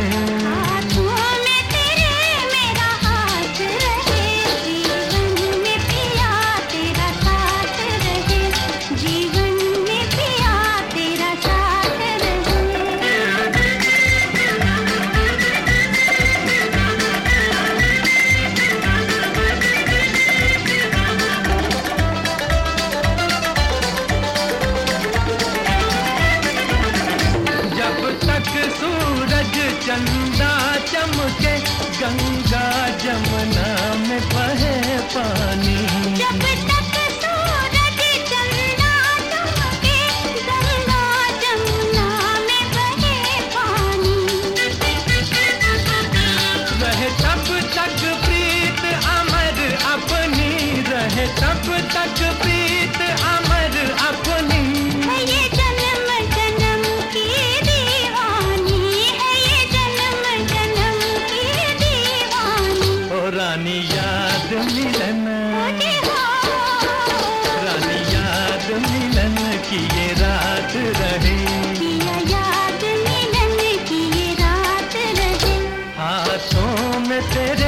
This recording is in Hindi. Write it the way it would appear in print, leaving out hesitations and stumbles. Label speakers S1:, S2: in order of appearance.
S1: हाथों में तेरे मेरा हाथ रहे, जीवन में पिया तेरा साथ रहे, जीवन में पिया तेरा साथ रहे।
S2: जब तक सूरज चंदा चमके, गंगा जमुना में बहे पानी।
S1: जब तक सूरज चंदा चमके, गंगा जमुना में बहे पानी।
S2: रहे तब तक प्रीत अमर अपनी, रहे तब तक प्रीत अमर अपनी।
S1: है ये जन्म जन्म की दीवानी, है ये जन्म जन्म की दीवानी।
S2: ओ रानी याद मिलन,
S1: मुझे हो
S2: रानी याद मिलन की ये रात रहे,
S1: पिया याद मिलन की ये रात रहे।
S2: हाथों में तेरे